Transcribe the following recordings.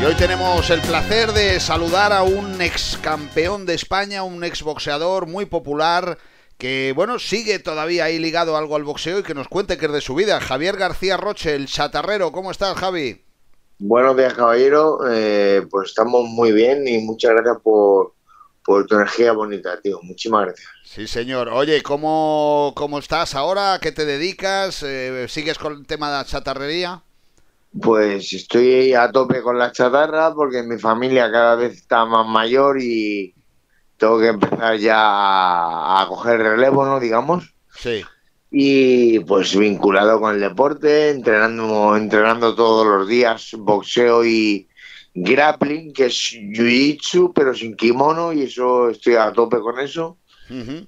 Y hoy tenemos el placer de saludar a un ex campeón de España, un ex boxeador muy popular que, bueno, sigue todavía ahí ligado algo al boxeo y que nos cuente qué es de su vida. Javier García Roche, el chatarrero. ¿Cómo estás, Javi? Buenos días, caballero. Pues estamos muy bien y muchas gracias por tu energía bonita, tío. Muchísimas gracias. Sí, señor. Oye, ¿cómo estás ahora? ¿A qué te dedicas? ¿Sigues con el tema de la chatarrería? Pues estoy a tope con la chatarra porque mi familia cada vez está más mayor y tengo que empezar ya a coger relevo, ¿no? Digamos. Sí. Y pues vinculado con el deporte, entrenando todos los días boxeo y grappling, que es jiu-jitsu, pero sin kimono, y eso estoy a tope con eso. Ujú.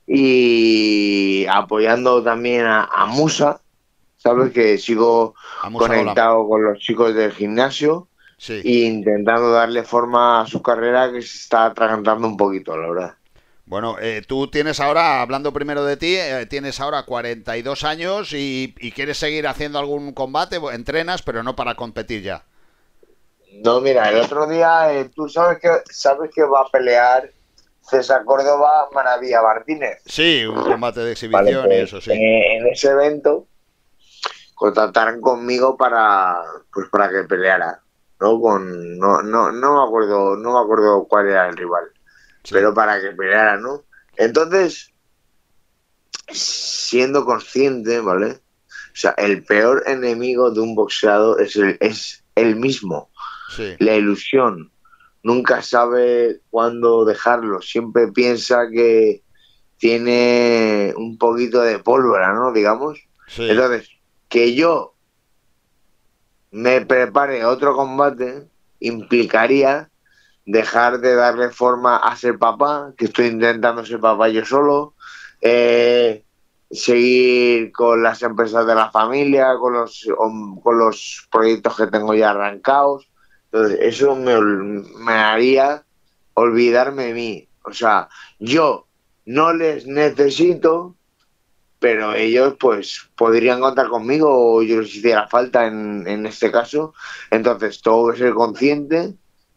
Y apoyando también a Musa, ¿sabes? Que sigo A Musa Olam. conectado con los chicos del gimnasio Sí. e intentando darle forma a su carrera que se está atragantando un poquito, la verdad. Bueno, tú tienes ahora, hablando primero de ti, tienes ahora 42 años y quieres seguir haciendo algún combate, entrenas, pero no para competir ya. No, mira, el otro día tú sabes que va a pelear César Córdoba Maravilla Martínez. Sí, un combate de Vale, exhibición y pues eso, sí. en ese evento contactaron conmigo para que peleara, ¿no? No me acuerdo, no me acuerdo cuál era el rival, Sí. pero para que peleara, ¿no? Entonces, siendo consciente, ¿vale? O sea, el peor enemigo de un boxeador es el mismo, Sí. la ilusión. Nunca sabe cuándo dejarlo, siempre piensa que tiene un poquito de pólvora, ¿no? Digamos. Sí. Entonces, que yo me prepare otro combate implicaría dejar de darle forma a ser papá, que estoy intentando ser papá yo solo, eh, seguir con las empresas de la familia, con los proyectos que tengo ya arrancados. Entonces, eso me haría olvidarme de mí. O sea, yo no les necesito, pero ellos pues podrían contar conmigo o yo les hiciera falta en este caso. Entonces, tengo que ser consciente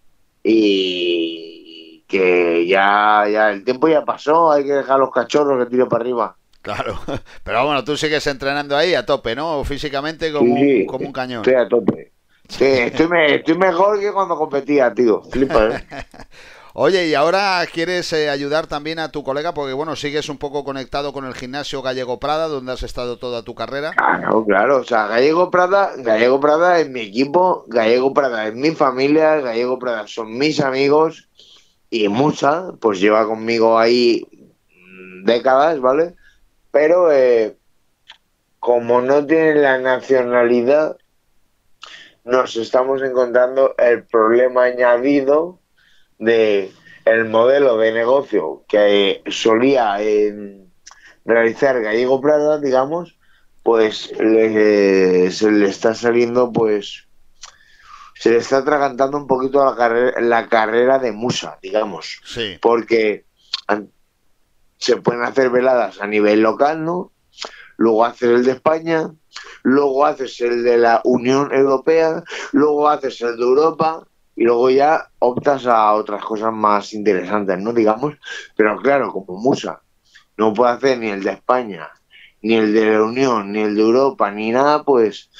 y que ya el tiempo ya pasó, hay que dejar los cachorros que tire para arriba. Claro. Pero bueno, tú sigues entrenando ahí a tope, ¿no? Físicamente Sí, sí, como un estoy cañón. a tope. Estoy mejor que cuando competía, tío. Flipa, ¿eh? Oye, y ahora quieres ayudar también a tu colega porque, bueno, sigues un poco conectado con el gimnasio Gallego Prada, donde has estado toda tu carrera. Claro, claro. O sea, Gallego Prada es mi equipo, Gallego Prada es mi familia, Gallego Prada son mis amigos y Musa, pues lleva conmigo ahí décadas, ¿vale? Pero como no tiene la nacionalidad, nos estamos encontrando el problema añadido de el modelo de negocio que solía realizar Gallego Prada, digamos, pues se le está saliendo, pues se le está atragantando un poquito la carrera de Musa, digamos, Sí. porque se pueden hacer veladas a nivel local, ¿no? Luego haces el de España, luego haces el de la Unión Europea, luego haces el de Europa y luego ya optas a otras cosas más interesantes, ¿no? Digamos, pero claro, como Musa no puede hacer ni el de España, ni el de la Unión, ni el de Europa, ni nada, pues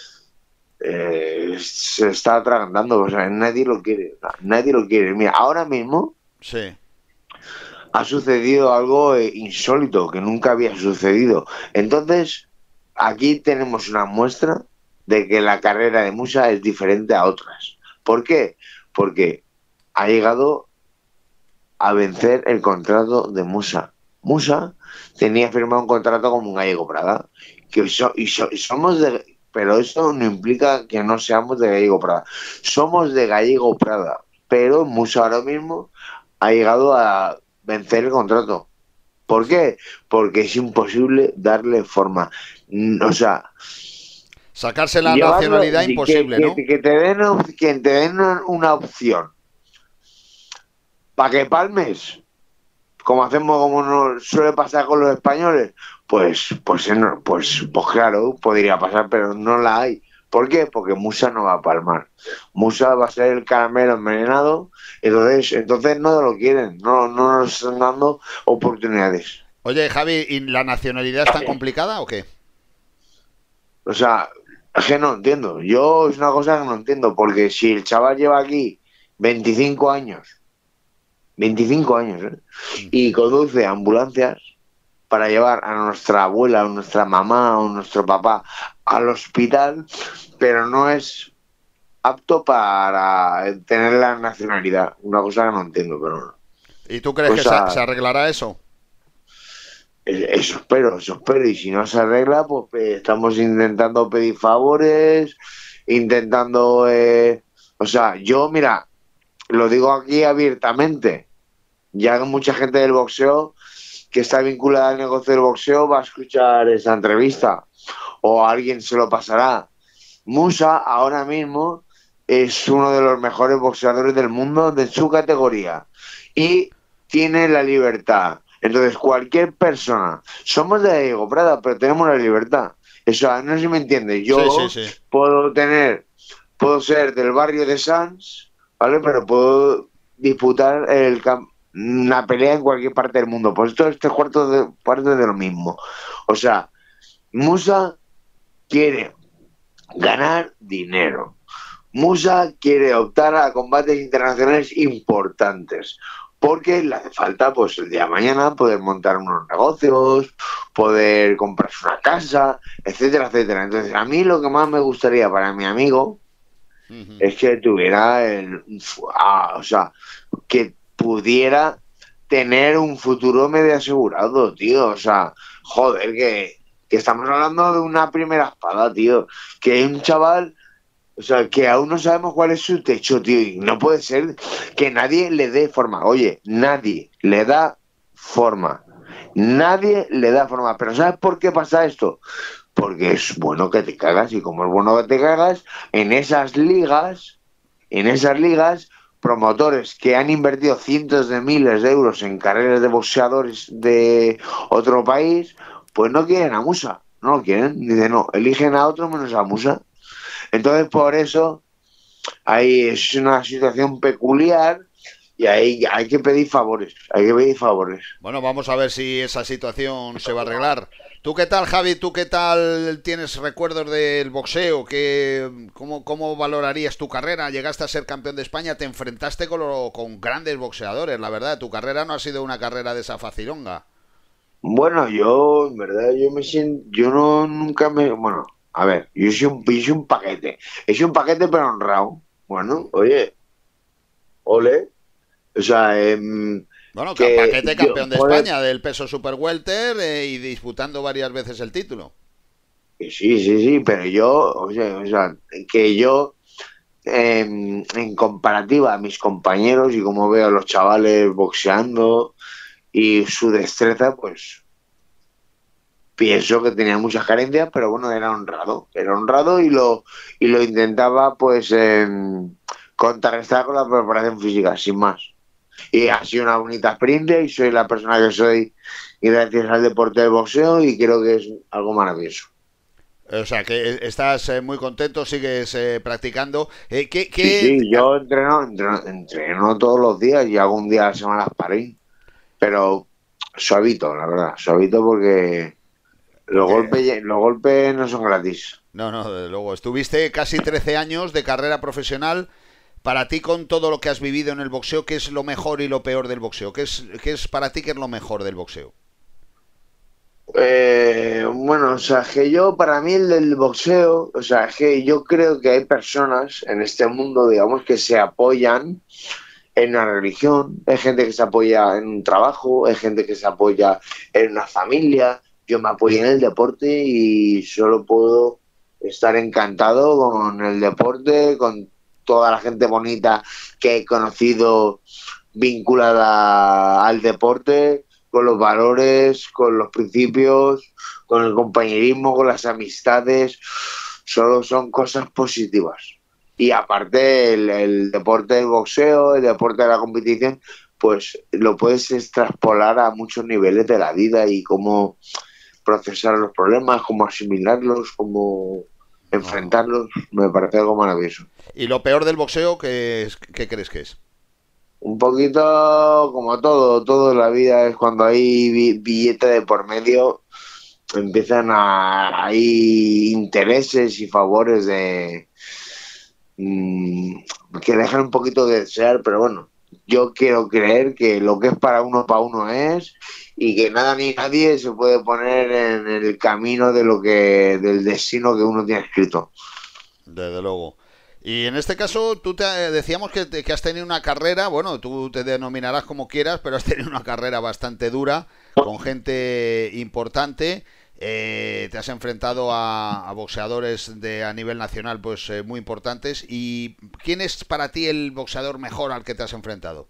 se está atragantando, o sea, nadie lo quiere, o sea, nadie lo quiere. Mira, ahora mismo Sí. ha sucedido algo insólito que nunca había sucedido. Entonces, aquí tenemos una muestra de que la carrera de Musa es diferente a otras. ¿Por qué? Porque ha llegado a vencer el contrato de Musa. Musa tenía firmado un contrato con un Gallego Prada. Somos de, pero eso no implica que no seamos de Gallego Prada. Somos de Gallego Prada, pero Musa ahora mismo ha llegado a vencer el contrato. ¿Por qué? Porque es imposible darle forma. O sea, Sacarse la llevarlo, nacionalidad imposible, ¿no? que te den una opción para que palmes, como nos suele pasar con los españoles, pues claro, podría pasar, pero no la hay. ¿Por qué? Porque Musa no va a palmar. Musa va a ser el caramelo envenenado, entonces no lo quieren, no nos están dando oportunidades. Oye, Javi, ¿y la nacionalidad es tan complicada o qué? O sea, es que no entiendo. Yo es una cosa que no entiendo, porque si el chaval lleva aquí 25 años, 25 años, ¿eh? Y conduce ambulancias para llevar a nuestra abuela, a nuestra mamá o nuestro papá al hospital, pero no es apto para tener la nacionalidad. Una cosa que no entiendo, pero no. ¿Y tú crees que Cosa, se arreglará eso? eso espero. Y si no se arregla, pues estamos intentando pedir favores, intentando... o sea, yo, mira, lo digo aquí abiertamente, ya que mucha gente del boxeo que está vinculada al negocio del boxeo va a escuchar esta entrevista o alguien se lo pasará. Musa ahora mismo es uno de los mejores boxeadores del mundo de su categoría y tiene la libertad. Entonces, cualquier persona, somos de Diego Prada, pero tenemos la libertad. Eso, no sé si me entiendes. Sí, sí, Yo sí. puedo ser del barrio de Sanz, ¿vale? Pero puedo disputar una pelea en cualquier parte del mundo. Pues esto este parte de lo mismo. O sea, Musa quiere ganar dinero. Musa quiere optar a combates internacionales importantes porque le hace falta, pues el día de mañana, poder montar unos negocios, poder comprarse una casa, etcétera, etcétera. Entonces, a mí lo que más me gustaría para mi amigo Ujú. es que tuviera o sea, que pudiera tener un futuro medio asegurado, tío. O sea, joder, que estamos hablando de una primera espada, tío. Que hay un chaval, o sea, que aún no sabemos cuál es su techo, tío. Y no puede ser que nadie le dé forma. Oye, nadie le da forma. Nadie le da forma. Pero ¿sabes por qué pasa esto? Porque es bueno que te cagas. Y como es bueno que te cagas, en esas ligas, promotores que han invertido cientos de miles de euros en carreras de boxeadores de otro país, pues no quieren a Musa. No lo quieren. Dicen, no, eligen a otro menos a Musa. Entonces, por eso, ahí es una situación peculiar y ahí hay que pedir favores, hay que pedir favores. Bueno, vamos a ver si esa situación se va a arreglar. ¿Tú qué tal, Javi? ¿Tú qué tal tienes recuerdos del boxeo? ¿Cómo valorarías tu carrera? Llegaste a ser campeón de España, te enfrentaste con grandes boxeadores, la verdad. Tu carrera no ha sido una carrera de esa facilonga. Bueno, yo, en verdad, yo me siento, yo no, nunca me, bueno, a ver, yo soy un paquete, soy un paquete pero honrado. Bueno, oye, ole, o sea, Bueno, que Paquete yo, campeón de joder, España del peso super welter y disputando varias veces el título. que sí, pero yo, o sea, que yo en comparativa a mis compañeros y como veo a los chavales boxeando y su destreza, pues pienso que tenía muchas carencias, pero bueno, era honrado y lo intentaba pues contrarrestar con la preparación física, sin más. Y ha sido una bonita experiencia y soy la persona que soy gracias al deporte del boxeo y creo que es algo maravilloso. O sea, que estás muy contento, sigues practicando. Sí, yo entreno todos los días y hago un día a la semana sparring, pero suavito, la verdad, suavito porque Porque, los golpes no son gratis. no, no, desde luego, estuviste casi 13 años de carrera profesional. Para ti, con todo lo que has vivido en el boxeo, ¿qué es lo mejor y lo peor del boxeo? ¿Qué es para ti qué es lo mejor del boxeo? Bueno, o sea, que yo, para mí el del boxeo, o sea, que yo creo que hay personas en este mundo, digamos, que se apoyan en una religión, hay gente que se apoya en un trabajo, hay gente que se apoya en una familia, yo me apoyo en el deporte y solo puedo estar encantado con el deporte, con toda la gente bonita que he conocido vinculada al deporte, con los valores, con los principios, con el compañerismo, con las amistades, solo son cosas positivas. Y aparte el deporte del boxeo, el deporte de la competición, pues lo puedes extrapolar a muchos niveles de la vida y cómo procesar los problemas, cómo asimilarlos, cómo... Ajá. enfrentarlos me parece algo maravilloso. ¿Y lo peor del boxeo, qué crees que es? Un poquito como todo en la vida es cuando hay billete de por medio, empiezan hay intereses y favores mm, que dejan un poquito de desear, pero bueno, yo quiero creer que lo que es para uno es, y que nada ni nadie se puede poner en el camino de del destino que uno tiene escrito. Desde luego. Y en este caso, decíamos que has tenido una carrera, bueno, tú te denominarás como quieras, pero has tenido una carrera bastante dura, con gente importante. Te has enfrentado a boxeadores a nivel nacional, pues muy importantes. ¿Y quién es para ti el boxeador mejor al que te has enfrentado?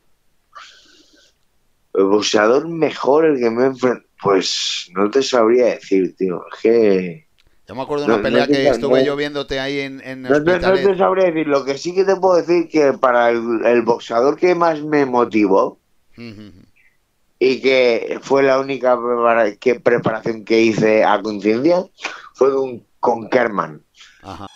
El boxeador mejor el que me enfrenta, pues no te sabría decir, tío. Es que Yo me acuerdo de no, una pelea que estuve yo no, viéndote ahí en no te Hospitalet. sabría decir. Lo que sí que te puedo decir que para el boxeador que más me motivó y que fue la única preparación que hice a conciencia fue con Kerman. Ajá.